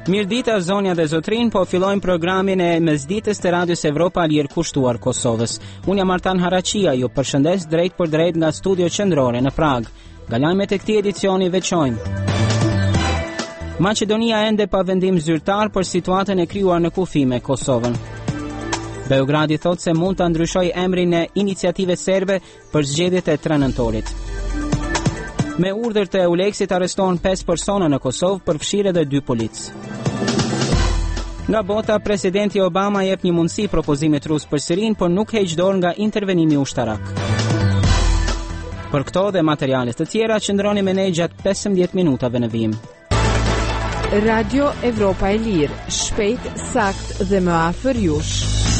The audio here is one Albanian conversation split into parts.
Mirëdita zonja dhe zotrin, po fillojmë programin e mesditës të Radios Evropa Lirë kushtuar Kosovës. Unë jam Artan Haraqia, ju përshëndes drejt për drejt nga studio qendrore në Prag. Nga lajmet e këtij edicioni veçojmë. Maqedonia ende pa vendim zyrtar për situatën e krijuar në kufi me Kosovën. Beogradi thot se mund të ndryshoj emrin e iniciative serbe për zgjedhjet e 3 nëntorit. Me urdhër të Euleksit arrestohen 5 persona në Kosovë, përfshirë edhe 2 polic. Nga bota, presidenti Obama jep një mundësi propozimit rus për Sirinë, por nuk heq dorë nga intervenimi ushtarak. Për këto dhe materialet të tjera, qëndroni me ne gjatë 15 minutave në vijim. Radio Evropa e Lirë, shpejt, sakt dhe më afër jush.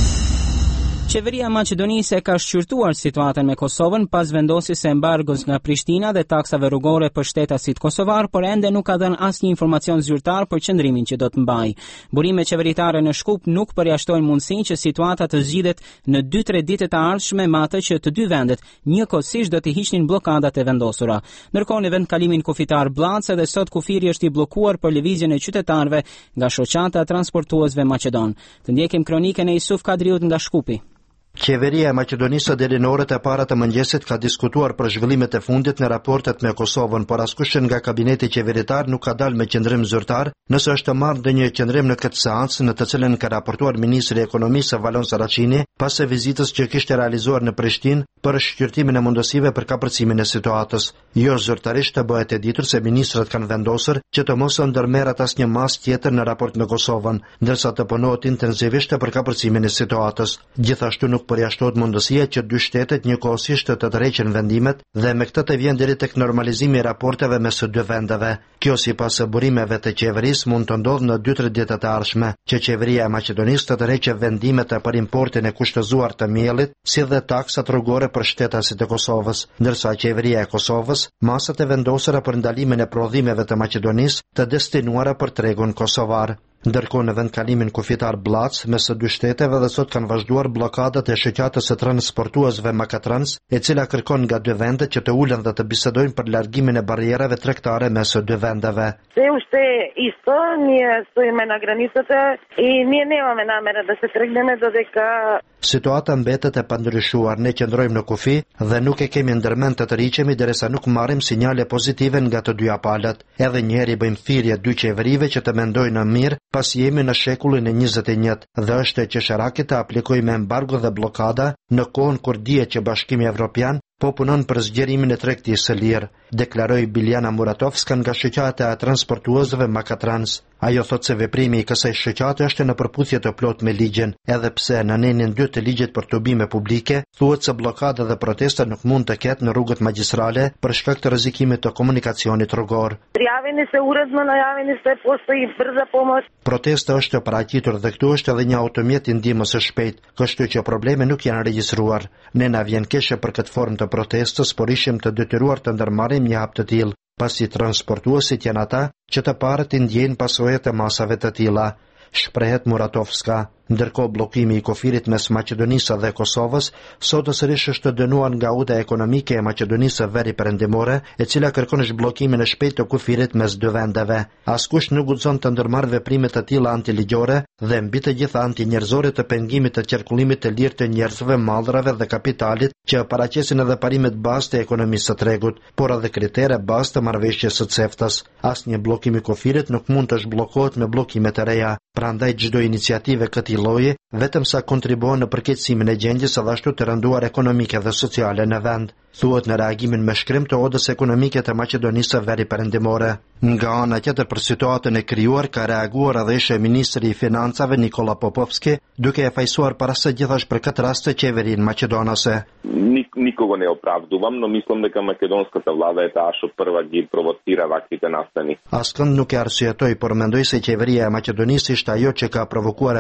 Qeveria Maqedonisë ka shqyrtuar situatën me Kosovën pas vendosjes së embargos nga Prishtina dhe taksave rrugore për shtetasit kosovar, por ende nuk ka dhënë asnjë informacion zyrtar për qëndrimin që do të mbajë. Burimet qeveritare në Shkup nuk përjashtojnë mundësinë që situata të zgjidhet në 2-3 ditët e ardhshme, me atë që të dy vendet njëkohësisht do të hiqnin bllokadat e vendosura. Ndërkohë në vendkalimin kufitar Blac edhe sot kufiri është i bllokuar për lëvizjen e qytetarëve nga shoqata transportuesve maqedon. Të ndjekim kronikën e Isuf Kadriut nga Shkupi. Qeveria e Maqedonisë deri në orët e para të mëngjesit ka diskutuar për zhvillimet e fundit në raportet me Kosovën, por askush nga kabineti qeveritar nuk ka dalë me qendrim zyrtar nëse është marrë ndonjë qendrim në këtë seancë, në të cilën ka raportuar ministri i ekonomisë Valon Saracini pas vizitës që kishte realizuar në Prishtinë për shqyrtimin e mundësive për kapërcimin e situatës. Jo zyrtarisht të bëhet e ditur se ministrat kanë vendosur që të mos ndërmerret asnjë mas tjetër në raport me Kosovën, ndërsa të punohet intensivisht për kapërcimin e situatës. Gjithashtu nuk përjashtohet mundësia që dy shtetet njëkohësisht të tërheqin vendimet dhe me këtë të vjen deri tek normalizimi i raporteve mes së dy vendeve. Kjo sipas burimeve të qeverisë mund të ndodhë në 2-3 ditët e ardhshme, që qeveria e Maqedonisë të tërheqë vendimet për importin e kushtëzuar të miellit, si dhe taksat rrugore për shtetasit e Kosovës, ndërsa qeveria e Kosovës masat e vendosura për ndalimin e prodhimeve të Maqedonisë të destinuara për tregun kosovar. Ndërkohë në vendkalimin kufitar Blac mes së dy shteteve dhe sot kanë vazhduar bllokadat e shoqatës së transportuesve Makatrans, e cila kërkon nga dy vendet që të ulen dhe të bisedojnë për largimin e barrierave tregtare mes së dy vendeve. Sve ušte isto, ние стоиме на границата и ние немаме намера да се тргнеме додека. Situata mbetet e pandryshuar, ne qëndrojmë në kufi dhe nuk e kemi ndërmend të tërhiqemi derisa nuk marrim sinjale pozitive nga të dyja palët. Edhe njëherë bëjmë thirrje dy qeverive që të mendojnë mirë, pas jemi në shekullin e 21 dhe është e qesharakit të aplikojmë embargo dhe blokada në kohën kur dihet që Bashkimi Evropian po punon për zgjerimin e tregtisë së lirë, deklaroi Biljana Muratovska nga shoqata e transportuesve Makatrans. Ajo thot se veprimi i kësaj shoqate është në përputhje të plot me ligjin, edhe pse në nenin 2 të ligjit për tubime publike thuhet se bllokada dhe protesta nuk mund të ketë në rrugët magjistrale për shkak të rrezikimit të komunikacionit rrugor. Prijaveni se uredno, najaveni se postoji brza pomoć. Protesta është paraqitur dhe këtu është edhe një automjet i ndihmës së shpejtë, kështu që probleme nuk janë regjistruar. Ne na vjen keq për këtë formë të protestës, por ishim të detyruar të ndërmarrim një hap të tillë, pasi transportuesit janë ata që të parët i ndjejnë pasojat e masave të tilla, shprehet Muratovska. Ndërkohë bllokimi i kufirit mes Maqedonisë dhe Kosovës sot sërish është dënuar nga UDA ekonomike e Maqedonisë së Veri Perëndimore, e cila kërkon zhbllokimin e shpejtë të kufirit mes dy vendeve. Askush nuk guxon të ndërmarrë veprime të tilla antiligjore dhe mbi të gjitha antinjerëzore të pengimit të qarkullimit të lirë të njerëzve, mallrave dhe kapitalit, që paraqesin edhe parimet bazë të ekonomisë së tregut, por edhe kritere bazë të marrëveshjes së CEFTA-s. Asnjë bllokim i kufirit nuk mund të zhbllokohet me bllokime të reja. Prandaj çdo iniciativë këtij lloji vetëm sa kontribuon në përkeqësimin e gjendjes së ashtu të rënduar ekonomike dhe sociale në vend, thuhet në reagimin me shkrim të odës ekonomike të Maqedonisë së Veri Perëndimore. Nga ana tjetër për situatën e krijuar ka reaguar edhe ish ministri i financave Nikola Popovski, duke e fajsuar para së gjithash për këtë rast të qeverinë maqedonase. Никого не оправдувам, но мислам дека македонската влада е таа што прва ги провоцира ваквите настани. Askënd nuk e arsyetoj, por mendoj se qeveria e Maqedonisë ishte ajo që ka provokuar e para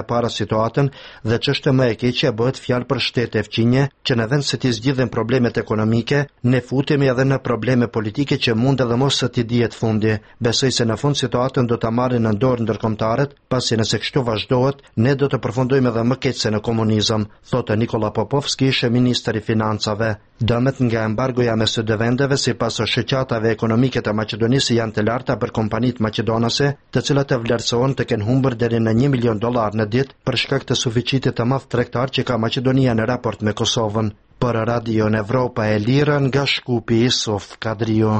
situatën dhe ç'është më e keqja bëhet fjalë për shtete fqinje që në vend se t'i zgjidhen problemet ekonomike, ne futemi edhe në probleme politike që mund edhe mos të dihet fundi. Besoj se në fund situatën do ta marrin në dorë ndërkombëtarët, pasi nëse kështu vazhdohet, ne do të përfundojmë edhe më keq se në komunizëm, thotë Nikola Popovski, ishte ministri i financave. Dëmet nga embargoja mes së dy vendeve sipas shoqatave ekonomike të Maqedonisë janë të larta për kompanitë maqedonase, të cilat e vlerësohen të kenë humbur deri në $1 milion në ditë për shkak të suficitit të madh tregtar që ka Maqedonia në raport me Kosovën. Për Radio Evropa e Lirë nga Shkupi, Isuf Kadrio.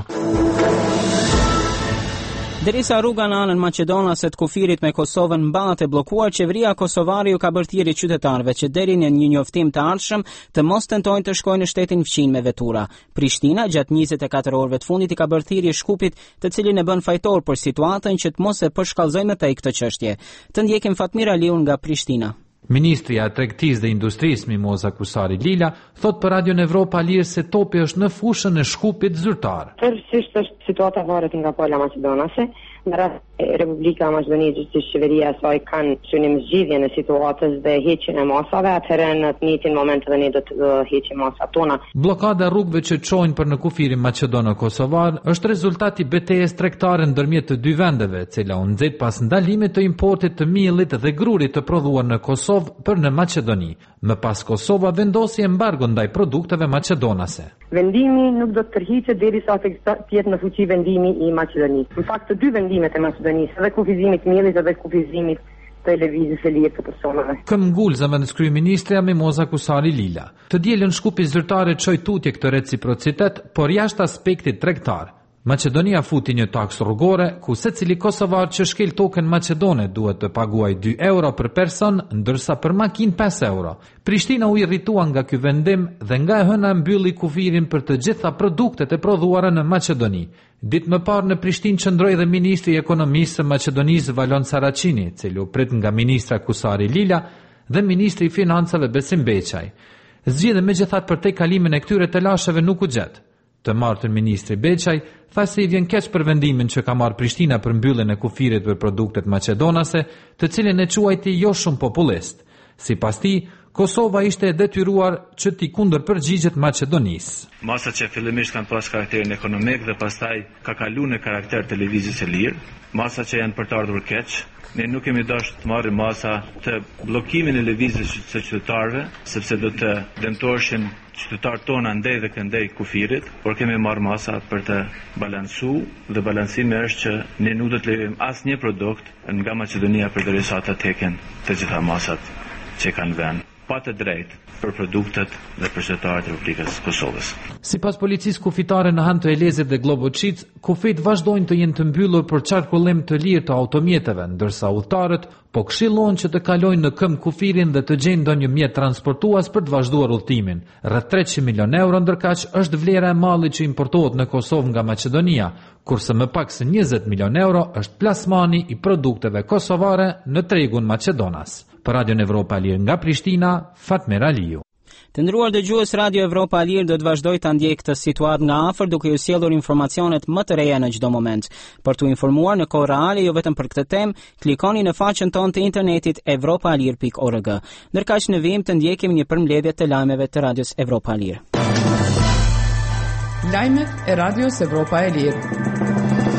Derisa rruga në anën maqedonase të kufirit me Kosovën mbahet e bllokuar, qeveria kosovare ju ka bërë thirrje qytetarëve që deri në një njoftim të ardhshëm të mos tentojnë të shkojnë në shtetin fqin me vetura. Prishtina gjatë 24 orëve të fundit i ka bërë thirrje Shkupit, të cilin e bën fajtor për situatën që të mos e përshkallëzojnë më tej këtë çështje. Të ndjekim Fatmir Aliun nga Prishtina. Ministria e Tregtisë dhe Industrisë Mimoza Kusari Lila thot për Radio Evropa Lirë se topi është në fushën e Shkupit zyrtar. Tërësisht është situata varet nga pala maqedonase. Në rast Republika e Maqedonisë që qeveria e saj kanë synim zgjidhjen e situatës dhe heqjen e masave, atëherë në të njëjtin moment edhe ne do të heqim masat tona. Bllokada rrugëve që çojnë për në kufirin maqedono-kosovar është rezultati i betejës tregtare ndërmjet të dy vendeve, e cila u nxit pas ndalimit të importit të miellit dhe grurit të prodhuar në Kosovë për në Maqedoni. Më pas Kosova vendosi embargo ndaj produkteve maqedonase. Vendimi nuk do të tërhiqet derisa të jetë në fuqi vendimi i Maqedonisë. Në fakt të dy vendimet e Maqedonisë, edhe kufizimit të miellit edhe kufizimit të lëvizjes së lirë të personave. Këm ngulza me kryeministra Mimoza Kusari Lila. Të dielën Shkupi zyrtare çoi tutje këtë reciprocitet, por jashtë aspektit tregtar. Maqedonia futi një taks rrugore, ku secili kosovar që shkel tokën maqedone duhet të paguaj 2 euro për person, ndërsa për makinë 5 euro. Prishtina u irritua nga ky vendim dhe nga e hëna mbylli kufirin për të gjitha produktet e prodhuara në Maqedoni. Ditë më parë në Prishtinë qëndroi dhe ministri i ekonomisë së Maqedonisë Valon Saracini, i cili u prit nga ministra Kusari Lila dhe ministri i financave Besim Beçaj. Zgjidhja megjithatë për tej kalimin e këtyre të lasheve nuk u gjet. Të martën ministri Beçaj tha se i vjen keq për vendimin që ka marrë Prishtina për mbylljen e kufirit për produktet maqedonase, të cilin e quajti jo shumë popullist. Sipas tij, Kosova ishte e detyruar që t'i kundërpërgjigjet Maqedonisë. Masa që fillimisht kanë pas karakterin ekonomik dhe pastaj ka kaluar në karakter televizijës së lirë, masa që janë për të ardhur keq. Ne nuk kemi dashur të marrim masa të bllokimin e lëvizjes së qytetarëve, sepse do të dëmtoheshin qytetarët tonë andej dhe këndej kufirit, por kemi marrë masa për të balancuar dhe balancimi është që ne nuk do të lejojmë asnjë produkt nga Maqedonia përderisa ata të heqin të gjitha masat që kanë vënë pa të drejtë për produktet dhe për qytetarët e Republikës Kosovës. Sipas policisë kufitare në Han të Elezit dhe Globocic, kufit vazhdojnë të jenë të mbyllur për qarkullim të lirë të automjeteve, ndërsa udhëtarët po këshillojnë që të kalojnë në këmbë kufirin dhe të gjejnë ndonjë mjet transportues për të vazhduar udhëtimin. Rreth 300 milion euro ndërkaq është vlera e mallit që importohet në Kosovë nga Maqedonia, kurse më pak se 20 milion euro është plasmani i produkteve kosovare në tregun maqedonas. Për Radio Evropa Lirë nga Prishtina, Fatmir Aliu. Të nderuar dëgjues, Radio Evropa Lirë do të vazhdojë ta ndjejë këtë situatë nga afër duke ju sjellur informacionet më të reja në çdo moment. Për t'u informuar në kohë reale jo vetëm për këtë temë, klikoni në faqen tonë të internetit evropalir.org. Ndërkaq në vijim të ndjekim një përmbledhje të lajmeve të Radios Evropa Lirë. Lajmet e Radios Evropa e Lirë.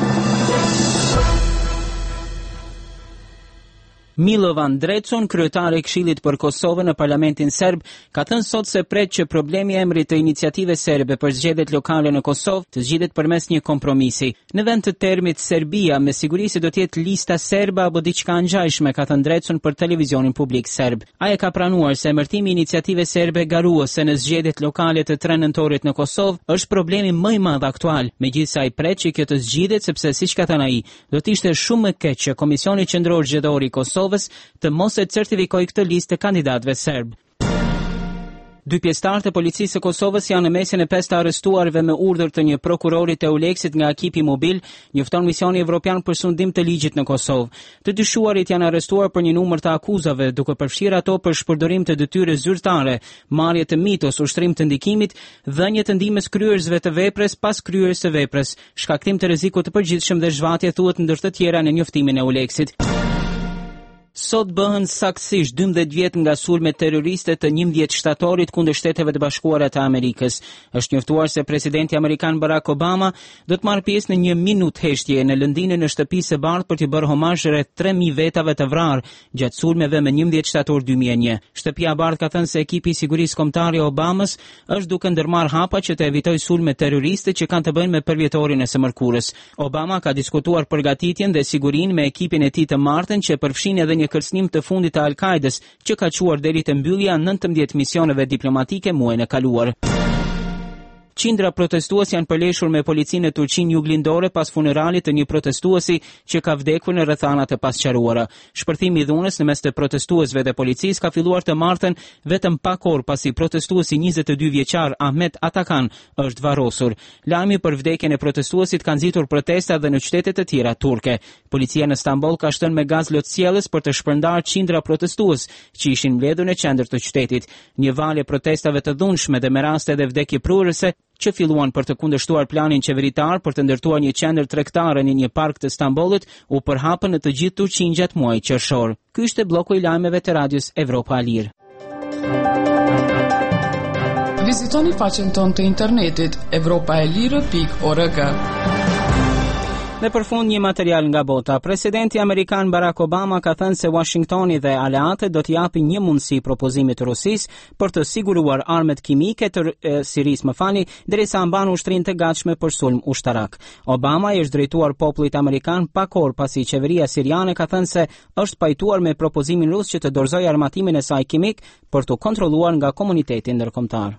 Milovan Drecun, kryetari i Këshillit për Kosovën në Parlamentin Serb, ka thënë sot se pret që problemi i emrit të iniciativës serbe për zgjedhjet lokale në Kosovë të zgjidhet përmes një kompromisi. Në vend të termit Serbia, me siguri se do të jetë lista serbe apo diçka ngjashme, ka thënë Drecun për televizionin publik serb. Ai ka pranuar se emërtimi i iniciativës serbe garuese në zgjedhjet lokale të 3 nëntorit në Kosovë është problemi më i madh aktual. Megjithëse ai pret që kjo të zgjidhet sepse siç ka thënë ai, do të ishte shumë më keq që Komisioni Qendror Zgjedhor i Kosovës të mos e certifikoj këtë listë të kandidatëve serb. 2 pjesëtarët e policisë së Kosovës janë në mesin e 5 të arrestuarve me urdhër të një prokurori të Euleksit nga ekipi mobil, njofton misioni evropian për sundim të ligjit në Kosovë. Të dyshuarit janë arrestuar për një numër të akuzave, duke përfshirë ato për shpërdorim të detyrës zyrtare, marrje të mitos, ushtrim të ndikimit, dhënie të ndihmës kryerësve të veprës pas kryerjes së veprës, shkaktim të rrezikut të përgjithshëm dhe zhvatje thuhet ndër të tjera në njoftimin e Euleksit. Sot bëhen saktësisht 12 vjet nga sulmet terroriste të 11 shtatorit kundër Shteteve të Bashkuara të Amerikës. Është njoftuar se presidenti amerikan Barack Obama do të marrë pjesë në një minutë heshtje në lëndinën e Shtëpisë së Bardhë për t'i bërë homazh rreth 3000 vetave të vrarë gjatë sulmeve me 11 shtator 2001. Shtëpia e Bardhë ka thënë se ekipi i sigurisë kombëtare Obamas është duke ndërmarrë hapa që të evitojë sulme terroriste që kanë të bëjnë me përvjetorin e së mërkurës. Obama ka diskutuar përgatitjen dhe sigurinë me ekipin e tij të martën që përfshin edhe një kërcënim të fundit të Al-Qaedes që ka quar deri te mbyllja 19 misioneve diplomatike muajin e kaluar. Qindra protestues janë përleshur me policinë në Turqinë juglindore pas funeralit të një protestuesi që ka vdekur në rrethanat e pasqaruara. Shpërthimi i dhunës në mes të protestuesve dhe policisë ka filluar të martën vetëm pak orë pasi protestuesi 22 vjeçar Ahmet Atakan është varrosur. Lajmi për vdekjen e protestuesit ka nxitur protesta edhe në qytete të tjera turke. Policia në Stamboll ka shtënë me gaz lotësjellës për të shpërndarë qindra protestues që ishin mbledhur në qendër të qytetit. Një valë protestave të dhunshme dhe me raste dhe vdekje prurëse që filluan për të kundërshtuar planin qeveritar për të ndërtuar një qendër tregtare në një park të Stambollit u përhapën në të gjithë Turqinë gjatë muajit qershor. Ky ishte bloku i lajmeve të radios Evropa e Lirë. Vizitoni faqen tonë të internetit europaelire.org. Dhe për fund një material nga bota. Presidenti amerikan Barack Obama ka thënë se Washingtoni dhe aleatët do t'i japin një mundësi propozimit të Rusisë për të siguruar armët kimike të Sirisë, derisa mban ushtrinë të gatshme për sulm ushtarak. Obama i është drejtuar popullit amerikan pak orë pasi qeveria siriane ka thënë se është pajtuar me propozimin rus që të dorëzojë armatimin e saj kimik për të kontrolluar nga komuniteti ndërkombëtar.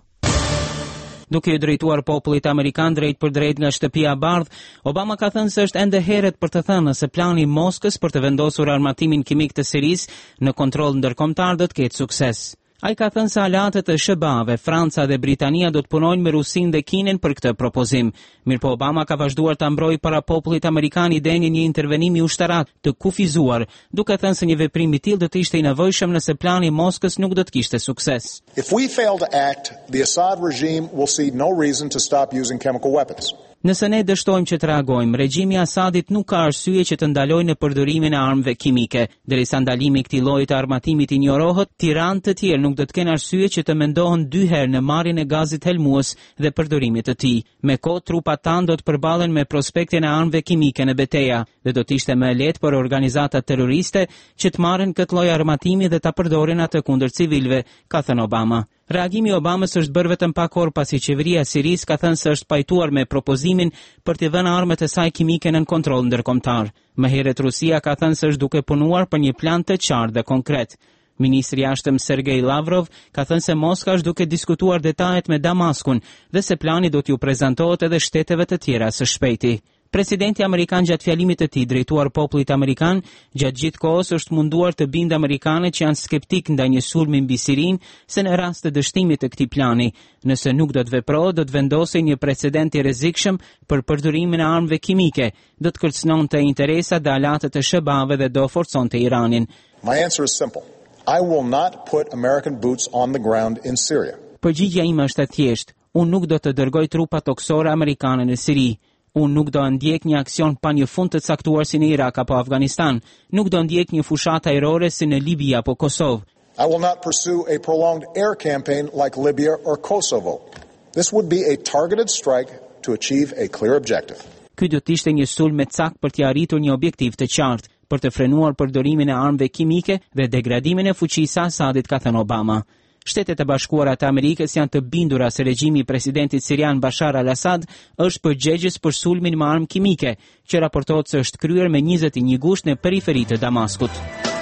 Duke i drejtuar popullit amerikan drejt për drejt nga Shtëpia e Bardhë, Obama ka thënë se është ende herët për të thënë se plani i Moskës për të vendosur armatimin kimik të Sirisë në kontroll ndërkombëtar do të ketë sukses. Ai ka thënë se aleatët e SBA-ve, Franca dhe Britania do të punojnë me Rusinë dhe Kinën për këtë propozim. Mirpo Obama ka vazhduar ta mbrojë para popullit amerikan idenë një intervenimi ushtarak të kufizuar, duke thënë se një veprim i tillë do të ishte i nevojshëm nëse plani i Moskës nuk do të kishte sukses. If we fail to act, the Assad regime will see no reason to stop using chemical weapons. Nëse ne dështojmë që të reagojmë, regjimi i Asadit nuk ka arsye që të ndalojë në përdorimin e armëve kimike. Derisa ndalimi i këtij lloji të armatimit injorohet, tiranë të tjerë nuk do të kenë arsye që të mendohen dy herë në marrjen e gazit helmues dhe përdorimit të tij. Me kohë trupat tanë do të përballen me prospektin e armëve kimike në betejë dhe do të ishte më lehtë për organizata terroriste që të marrin këtë lloj armatimi dhe ta përdorin atë kundër civilëve, ka thënë Obama. Reagimi i Obamës është bërë vetëm pak orë pasi qeveria e Sirisë ka thënë se është pajtuar me propozimin për të dhënë armët e saj kimike në kontroll ndërkombëtar. Më herët Rusia ka thënë se është duke punuar për një plan të qartë dhe konkret. Ministri i Jashtëm Sergej Lavrov ka thënë se Moska është duke diskutuar detajet me Damaskun dhe se plani do t'ju prezantohet edhe shteteve të tjera së shpejti. Presidenti amerikan gjatë fjalimit të tij drejtuar popullit amerikan gjatë gjithë kohës është munduar të bindë amerikanët që janë skeptik ndaj një sulmi mbi Sirinë se në rast të dështimit të këtij plani, nëse nuk do të veprohet, do të vendosë një precedent i rrezikshëm për përdorimin e armëve kimike, do të kërcënonte interesat dhe aleatët e SBA-ve dhe do forconte Iranin. My answer is simple. I will not put American boots on the ground in Syria. Përgjigjja ime është e thjeshtë. Unë nuk do të dërgoj trupa toksore amerikane në Siri. Unë nuk do ndjek një aksion pa një fund të caktuar si në Irak apo Afganistan. Nuk do ndjek një fushat ajrore si në Libi apo Kosovë. I will not pursue a prolonged air campaign like Libya or Kosovo. This would be a targeted strike to achieve a clear objective. Ky do të ishte një sulm me cak për të arritur një objektiv të qartë, për të frenuar përdorimin e armëve kimike dhe degradimin e fuqisë së Asadit, ka thënë Obama. Shtetet e Bashkuara të Amerikës janë të bindura se regjimi i presidentit sirian Bashar al-Assad është përgjegjës për sulmin me armë kimike, që raportohet se është kryer me 21 gusht në periferi të Damaskut.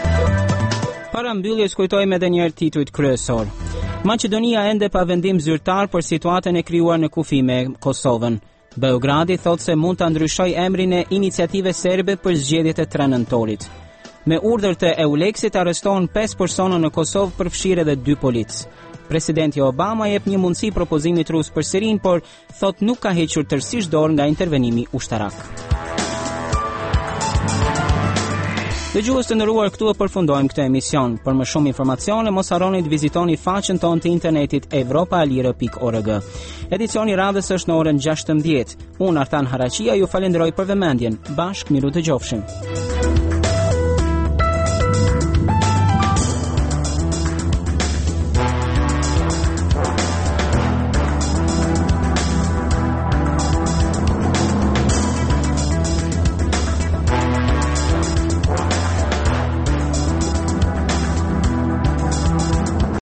Para mbylljes kujtojmë edhe një herë titujt kryesor. Maqedonia ende pa vendim zyrtar për situatën e krijuar në kufi me Kosovën. Beogradi thotë se mund ta ndryshojë emrin e iniciative serbe për zgjedhjet e 3 nëntorit. Me urdhër të EULEX-it arrestohen 5 persona në Kosovë për fshirje dhe 2 policë. Presidenti Obama jep një mundësi propozimit rus për Sirinë, por thot nuk ka hequr tërësisht dorë nga intervenimi ushtarak. Dëgjues të nderuar, këtu e përfundojmë këtë emision. Për më shumë informacione, mos harroni të vizitoni faqen tonë të internetit europaelire.org. Edicioni i radhës është në orën 16. Unë Artan Haraqia ju falenderoj për vëmendjen. Bashkë miru dëgjofshim.